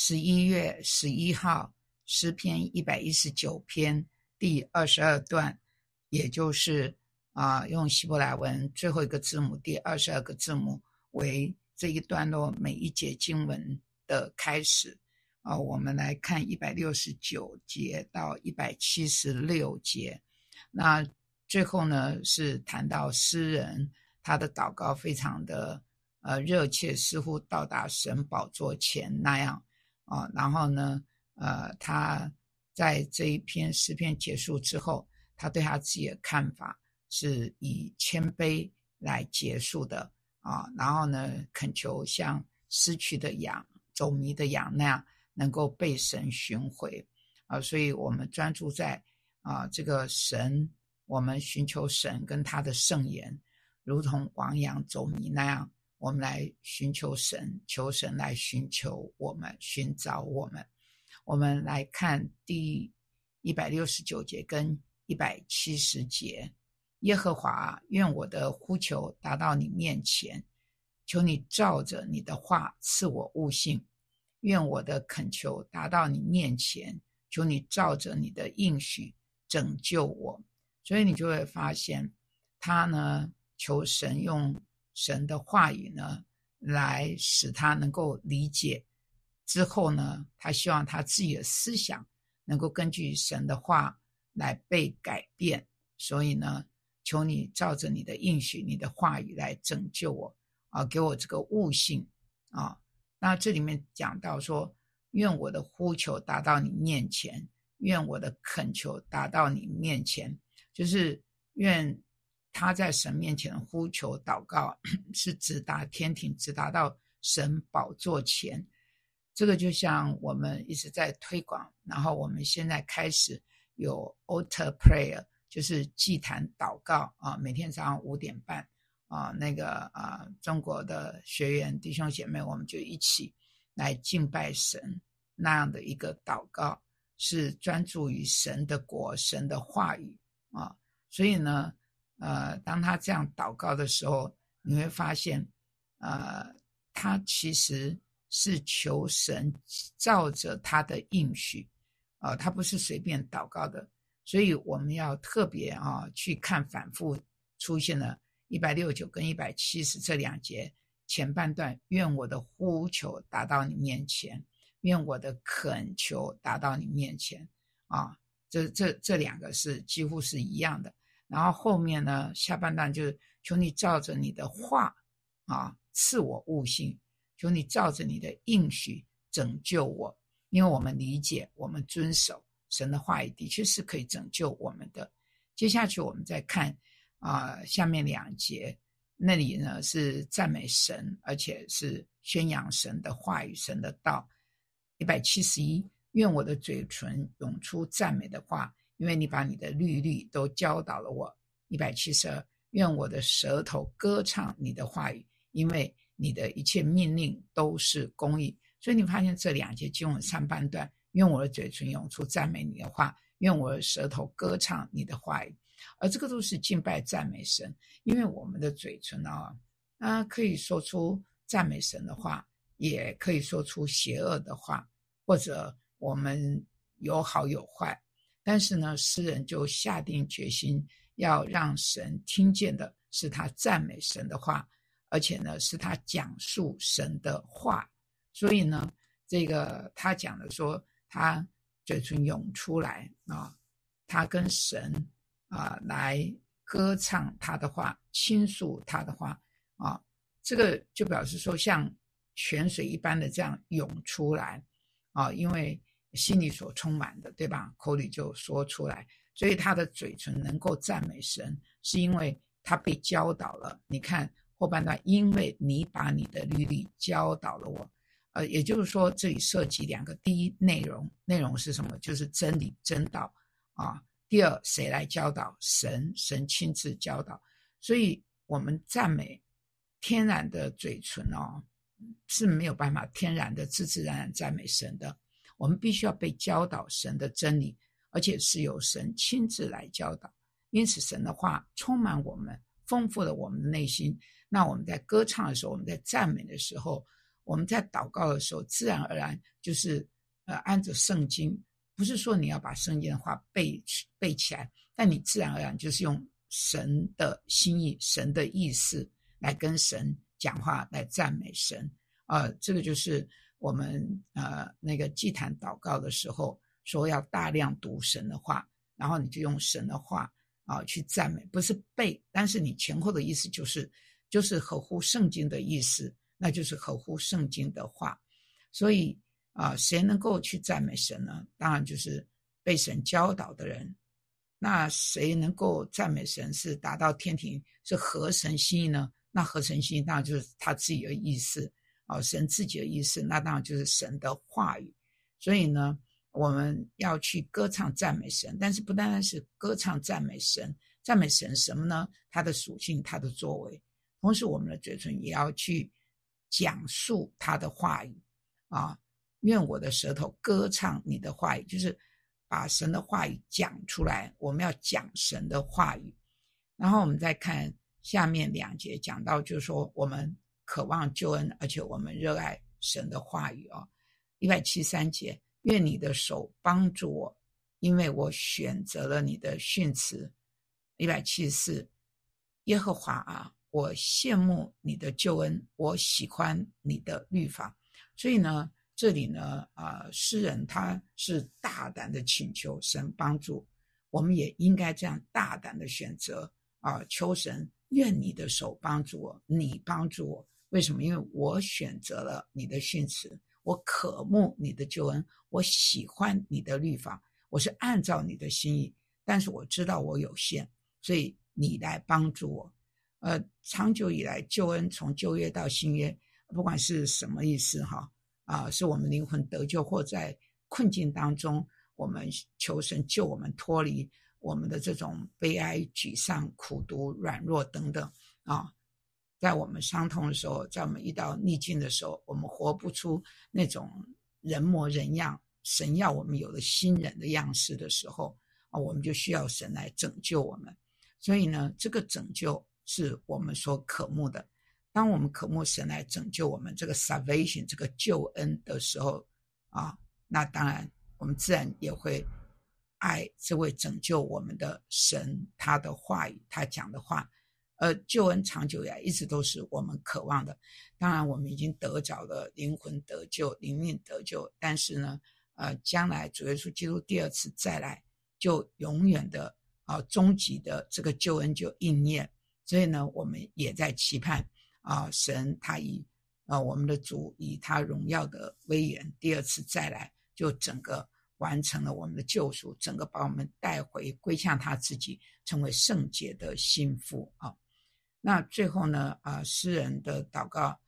11月11号诗篇119篇第22段，也就是用希伯来文最后一个字母第22个字母为这一段落每一节经文的开始。我们来看169节到176节。那最后呢，是谈到诗人他的祷告非常的热切，似乎到达神宝座前那样然后呢他在这一篇诗篇结束之后，他对他自己的看法是以谦卑来结束的然后呢恳求像失去的羊、走迷的羊那样能够被神寻回所以我们专注在这个神，我们寻求神跟他的圣言，如同亡羊走迷那样，我们来寻求神，求神来寻求我们，寻找我们。我们来看第169节跟170节。耶和华，愿我的呼求达到你面前，求你照着你的话赐我悟性。愿我的恳求达到你面前，求你照着你的应许拯救我。所以你就会发现他呢求神用神的话语呢来使他能够理解，之后呢他希望他自己的思想能够根据神的话来被改变。所以呢求你照着你的应许、你的话语来拯救我给我这个悟性那这里面讲到说，愿我的呼求达到你面前，愿我的恳求达到你面前，就是愿他在神面前的呼求祷告是直达天庭，直达到神宝座前。这个就像我们一直在推广，然后我们现在开始有 altar prayer， 就是祭坛祷告每天早上5点半中国的学员弟兄姐妹，我们就一起来敬拜神，那样的一个祷告是专注于神的国、神的话语所以呢当他这样祷告的时候，你会发现他其实是求神照着他的应许他不是随便祷告的。所以我们要特别去看反复出现了169跟170这2节前半段，愿我的呼求达到你面前，愿我的恳求达到你面前这两个是几乎是一样的。然后后面呢下半段就是求你照着你的话赐我悟性，求你照着你的应许拯救我。因为我们理解，我们遵守神的话语的确是可以拯救我们的。接下去我们再看下面2节，那里呢是赞美神，而且是宣扬神的话语、神的道。171，愿我的嘴唇涌出赞美的话，因为你把你的律例都教导了我。172，愿我的舌头歌唱你的话语，因为你的一切命令都是公义。所以你发现这2节经文上半段，愿我的嘴唇涌出赞美你的话，愿我的舌头歌唱你的话语。而这个都是敬拜赞美神，因为我们的嘴唇可以说出赞美神的话，也可以说出邪恶的话，或者我们有好有坏。但是呢诗人就下定决心要让神听见的是他赞美神的话，而且呢是他讲述神的话。所以呢这个他讲的说他嘴唇涌出来他跟神来歌唱他的话，倾诉他的话这个就表示说像泉水一般的这样涌出来因为心里所充满的，对吧？口里就说出来。所以他的嘴唇能够赞美神，是因为他被教导了。你看后半段，因为你把你的律例教导了我也就是说这里涉及2个。第一，内容是什么？就是真理真道第二，谁来教导？神亲自教导。所以我们赞美天然的嘴唇是没有办法天然的自自然然赞美神的，我们必须要被教导神的真理，而且是由神亲自来教导。因此神的话充满我们，丰富了我们的内心。那我们在歌唱的时候，我们在赞美的时候， 我们在祷告的时候，自然而然就是按着圣经，不是说你要把圣经的话背起来，但你自然而然就是用神的心意、神的意思来跟神讲话，来赞美神。这个就是我们那个祭坛祷告的时候说要大量读神的话，然后你就用神的话去赞美，不是背，但是你前后的意思就是合乎圣经的意思，那就是合乎圣经的话。所以谁能够去赞美神呢？当然就是被神教导的人。那谁能够赞美神是达到天庭，是合神心意呢？那合神心意当然就是他自己的意思神自己的意思，那当然就是神的话语。所以呢，我们要去歌唱赞美神，但是不单单是歌唱赞美神，赞美神什么呢？他的属性，他的作为。同时我们的嘴唇也要去讲述他的话语愿我的舌头歌唱你的话语，就是把神的话语讲出来，我们要讲神的话语。然后我们再看下面2节讲到，就是说我们渴望救恩，而且我们热爱神的话语173节，愿你的手帮助我，因为我选择了你的训词。174，耶和华我羡慕你的救恩，我喜欢你的律法。所以呢，这里呢诗人他是大胆的请求神帮助，我们也应该这样大胆的选择求神，愿你的手帮助我，你帮助我。为什么？因为我选择了你的训词，我渴慕你的救恩，我喜欢你的律法，我是按照你的心意，但是我知道我有限，所以你来帮助我。长久以来救恩从旧约到新约，不管是什么意思是我们灵魂得救，或在困境当中我们求神救我们脱离我们的这种悲哀、沮丧、苦毒、软弱等等在我们伤痛的时候，在我们遇到逆境的时候，我们活不出那种人模人样，神要我们有了新人的样式的时候我们就需要神来拯救我们。所以呢，这个拯救是我们所渴慕的。当我们渴慕神来拯救我们这个 salvation 这个救恩的时候那当然我们自然也会爱这位拯救我们的神，他的话语，他讲的话。救恩长久以来一直都是我们渴望的。当然我们已经得着了灵魂得救，灵命得救，但是呢将来主耶稣基督第2次再来，就永远的终极的这个救恩就应验。所以呢，我们也在期盼神他以我们的主以他荣耀的威严第2次再来，就整个完成了我们的救赎，整个把我们带回归向他自己，成为圣洁的心腹那最后呢诗人的祷告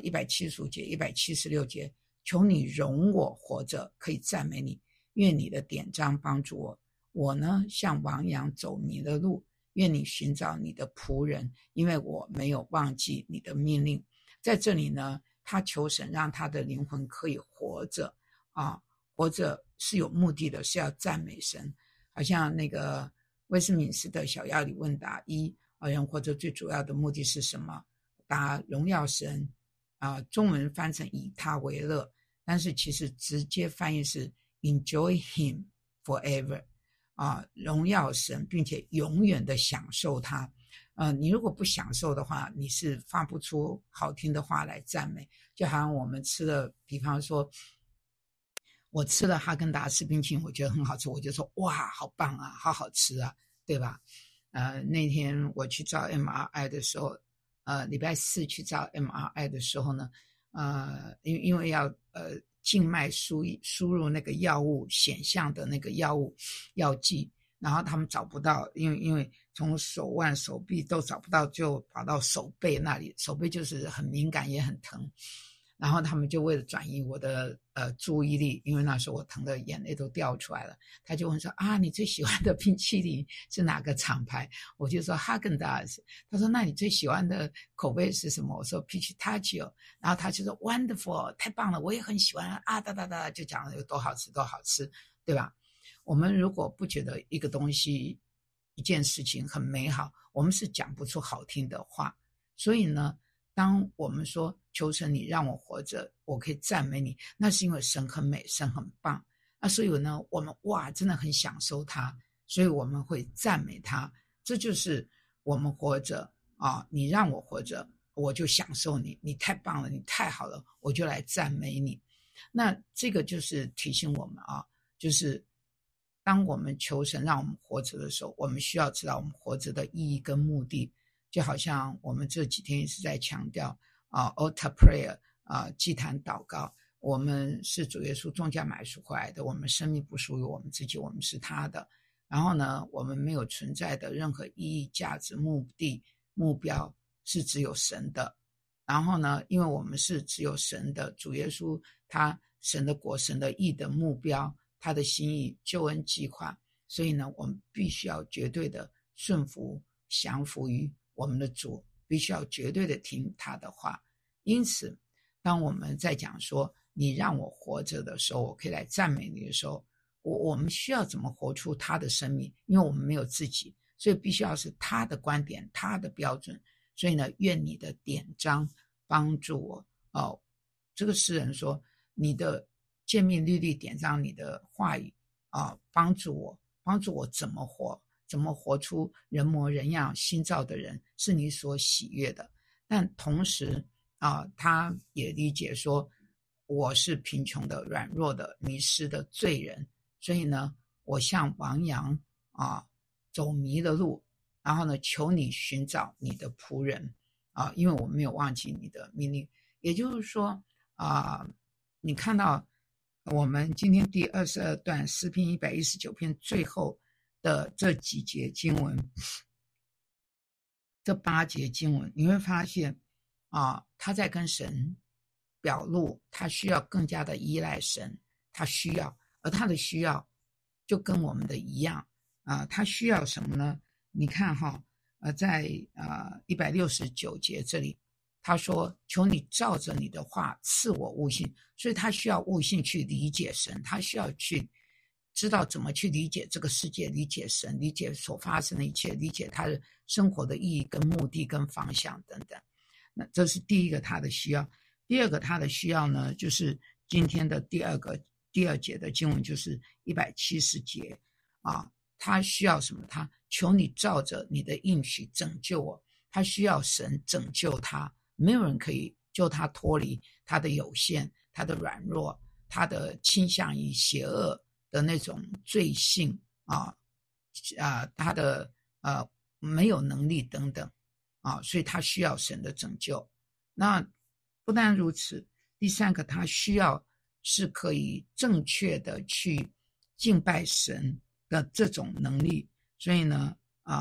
175节176节，求你容我活着可以赞美你，愿你的典章帮助我。我呢像亡羊走迷了路，愿你寻找你的仆人，因为我没有忘记你的命令。在这里呢，他求神让他的灵魂可以活着活着是有目的的，是要赞美神。好像那个威斯敏斯特小要理问答1，人活着最主要的目的是什么？答荣耀神中文翻成以他为乐，但是其实直接翻译是 enjoy him forever荣耀神，并且永远的享受他。你如果不享受的话，你是发不出好听的话来赞美。就好像我们吃了，比方说我吃了哈根达斯冰淇淋，我觉得很好吃，我就说哇好棒啊，好好吃啊，对吧？那天我去照 MRI 的时候礼拜4去照 MRI 的时候呢因为要静脉输入那个药物显像的那个药剂，然后他们找不到，因为从手腕手臂都找不到，就跑到手背那里，手背就是很敏感也很疼，然后他们就为了转移我的注意力，因为那时候我疼的眼泪都掉出来了，他就问说你最喜欢的冰淇淋是哪个厂牌？我就说哈根达斯。他说那你最喜欢的口味是什么？我说 Pistachio。 然后他就说 Wonderful， 太棒了，我也很喜欢就讲了有多好吃多好吃，对吧？我们如果不觉得一个东西一件事情很美好，我们是讲不出好听的话。所以呢， 当我们说求神你让我活着，我可以赞美你，那是因为神很美，神很棒。那所以呢，我们真的很享受他，所以我们会赞美他。这就是我们活着你让我活着，我就享受你，你太棒了，你太好了，我就来赞美你。那这个就是提醒我们就是当我们求神让我们活着的时候，我们需要知道我们活着的意义跟目的。就好像我们这几天一直在强调altar prayer 祭坛祷告，我们是主耶稣重价买赎回来的，我们生命不属于我们自己，我们是他的。然后呢，我们没有存在的任何意义、价值、目的、目标，是只有神的。然后呢，因为我们是只有神的，主耶稣他神的国、神的义的目标，他的心意、救恩计划，所以呢，我们必须要绝对的顺服、降服于我们的主，必须要绝对的听他的话。因此当我们在讲说你让我活着的时候，我可以来赞美你的时候，我们需要怎么活出他的生命？因为我们没有自己，所以必须要是他的观点，他的标准。所以呢，愿你的典章帮助我这个诗人说，你的诫命律例典章，你的话语帮助我怎么活出人模人样新造的人，是你所喜悦的。但同时他也理解说，我是贫穷的、软弱的、迷失的罪人，所以呢，我像亡羊走迷了路，然后呢，求你寻找你的仆人因为我没有忘记你的命令。也就是说你看到我们今天第22段诗篇119篇最后的这几节经文，这8节经文，你会发现他在跟神表露他需要更加的依赖神，他需要，而他的需要就跟我们的一样他需要什么呢？你看在169节这里，他说求你照着你的话赐我悟性，所以他需要悟性去理解神，他需要去知道怎么去理解这个世界，理解神，理解所发生的一切，理解他的生活的意义跟目的跟方向等等。那这是第一个他的需要。第二个他的需要呢，就是今天的第二节的经文，就是170节他需要什么？他求你照着你的应许拯救我，他需要神拯救他，没有人可以救他脱离他的有限，他的软弱，他的倾向于邪恶的那种罪性他的没有能力等等所以他需要神的拯救。那不但如此，第三个他需要是可以正确的去敬拜神的这种能力。所以呢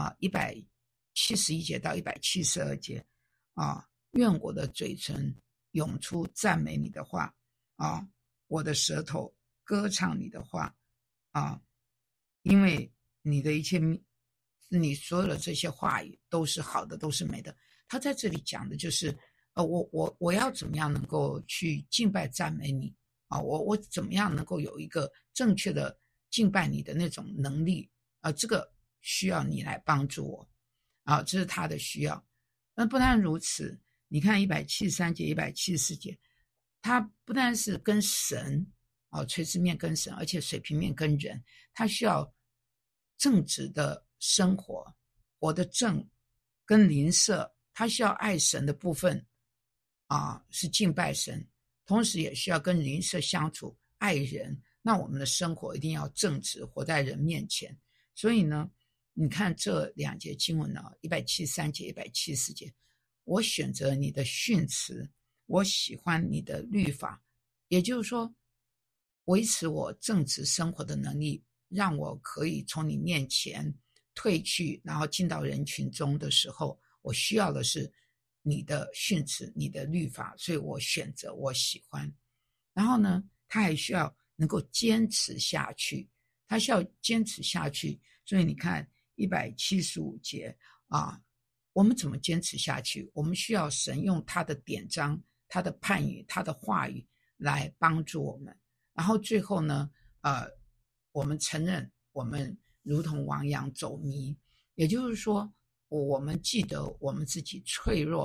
171节到172节愿我的嘴唇涌出赞美你的话我的舌头歌唱你的话因为你的一切，你所有的这些话语都是好的，都是美的。他在这里讲的就是我要怎么样能够去敬拜赞美你我怎么样能够有一个正确的敬拜你的那种能力这个需要你来帮助我这是他的需要。那不但如此，你看173节174节，他不但是跟神垂直面跟神，而且水平面跟人，他需要正直的生活，活得正跟邻舍，他需要爱神的部分是敬拜神，同时也需要跟邻舍相处，爱人。那我们的生活一定要正直，活在人面前。所以呢，你看这2节经文173节174节，我选择你的训词，我喜欢你的律法，也就是说维持我正直生活的能力，让我可以从你面前退去，然后进到人群中的时候，我需要的是你的训词，你的律法，所以我选择，我喜欢。然后呢，他还需要能够坚持下去，他需要坚持下去。所以你看175节我们怎么坚持下去？我们需要神用他的典章，他的判语，他的话语来帮助我们。然后最后呢我们承认我们如同亡羊走迷，也就是说我们记得我们自己脆弱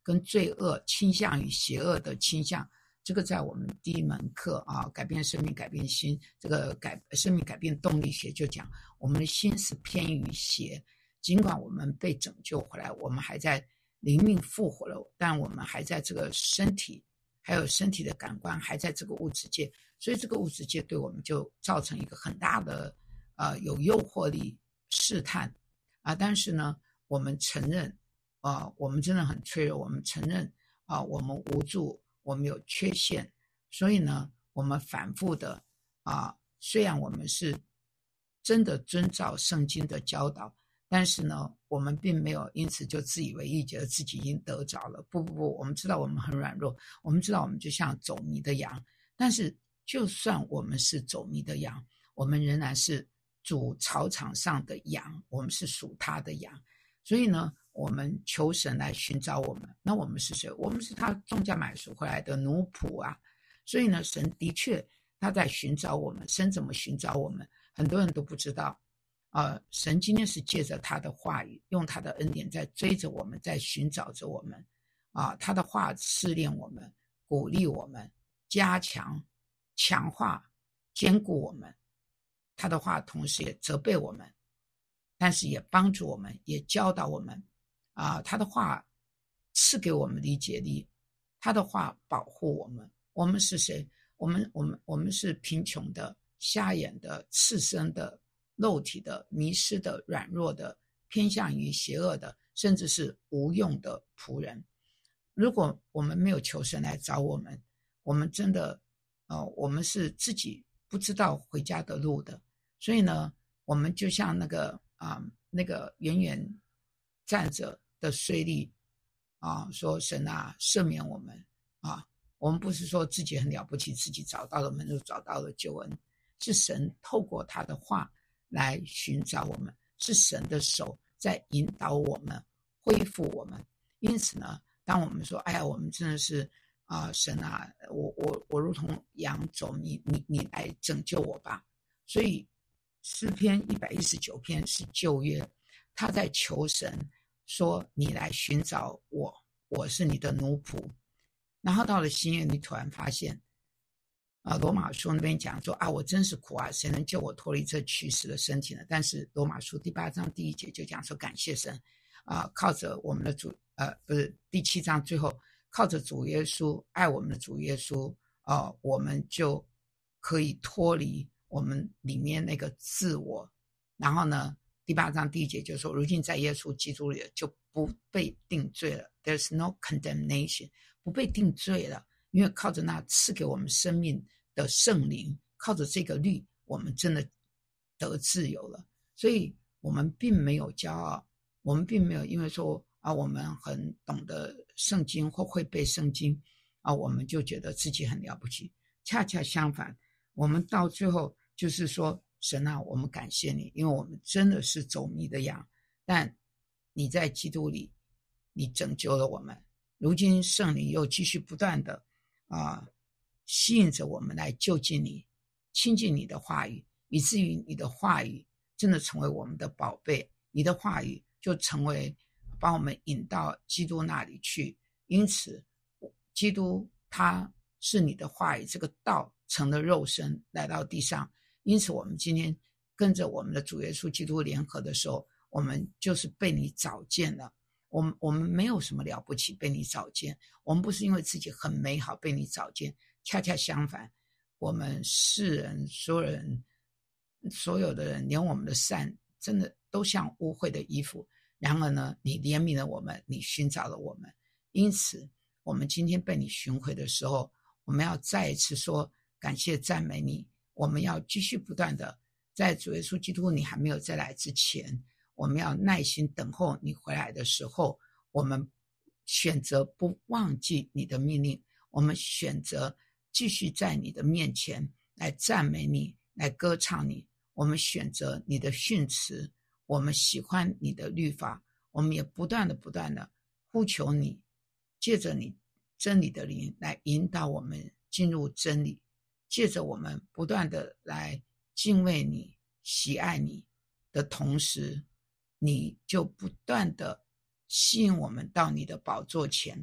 跟罪恶倾向与邪恶的倾向，这个在我们第一门课啊，改变生命改变心，这个生命改变动力学就讲，我们的心是偏于邪，尽管我们被拯救回来，我们还在灵命复活了，但我们还在这个身体还有身体的感官还在这个物质界，所以这个物质界对我们就造成一个很大的有诱惑力试探但是呢我们承认我们真的很脆弱，我们承认我们无助，我们有缺陷，所以呢我们反复的虽然我们是真的遵照圣经的教导，但是呢我们并没有因此就自以为意，觉得自己已经得着了。不，我们知道我们很软弱，我们知道我们就像走迷的羊，但是就算我们是走迷的羊，我们仍然是主草场上的羊，我们是属他的羊。所以呢我们求神来寻找我们，那我们是谁？我们是他重价买赎回来的奴仆啊。所以呢神的确他在寻找我们。神怎么寻找我们？很多人都不知道神今天是借着他的话语，用他的恩典在追着我们，在寻找着我们他的话试炼我们，鼓励我们，加强强化坚固我们。他的话同时也责备我们，但是也帮助我们，也教导我们他的话赐给我们理解力，他的话保护我们。我们是谁？我们是贫穷的、瞎眼的、赤身的、肉体的、迷失的、软弱的、偏向于邪恶的，甚至是无用的仆人。如果我们没有求神来找我们，我们真的我们是自己不知道回家的路的。所以呢我们就像那个远远站着的税吏说神赦免我们我们不是说自己很了不起，自己找到了门路，找到了救恩，是神透过他的话来寻找我们，是神的手在引导我们，恢复我们。因此呢当我们说哎呀我们真的是神我如同羊走迷，你来拯救我吧。所以诗篇119篇是旧约，他在求神说你来寻找我，我是你的奴仆。然后到了新约，你突然发现罗马书那边讲说我真是苦谁能救我脱离这去世的身体呢？但是罗马书第8章第1节就讲说感谢神靠着我们的主不是第7章最后靠着主耶稣，爱我们的主耶稣我们就可以脱离我们里面那个自我。然后呢第8章第1节就说如今在耶稣基督里就不被定罪了， There's no condemnation， 不被定罪了，因为靠着那赐给我们生命的圣灵，靠着这个律我们真的得自由了。所以我们并没有骄傲，我们并没有因为说我们很懂得圣经或会背圣经我们就觉得自己很了不起。恰恰相反，我们到最后就是说神我们感谢你，因为我们真的是走迷的羊，但你在基督里你拯救了我们。如今圣灵又继续不断的吸引着我们来就近你，亲近你的话语，以至于你的话语真的成为我们的宝贝，你的话语就成为把我们引到基督那里去。因此基督他是你的话语，这个道成了肉身来到地上。因此我们今天跟着我们的主耶稣基督联合的时候，我们就是被你找见了。我们没有什么了不起被你找见，我们不是因为自己很美好被你找见，恰恰相反，我们世人所有的人连我们的善真的都像污秽的衣服，然而呢你怜悯了我们，你寻找了我们。因此我们今天被你寻回的时候，我们要再一次说感谢赞美你。我们要继续不断的在主耶稣基督你还没有再来之前，我们要耐心等候你回来的时候，我们选择不忘记你的命令，我们选择继续在你的面前来赞美你，来歌唱你。我们选择你的训词，我们喜欢你的律法，我们也不断的呼求你，借着你真理的灵来引导我们进入真理，借着我们不断的来敬畏你，喜爱你的同时，你就不断的吸引我们到你的宝座前，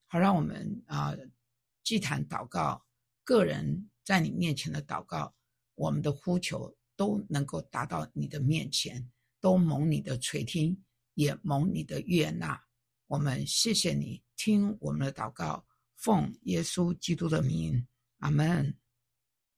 好让我们祭坛祷告，个人在你面前的祷告，我们的呼求都能够达到你的面前，都蒙你的垂听，也蒙你的悦纳。我们谢谢你听我们的祷告，奉耶稣基督的名，阿们。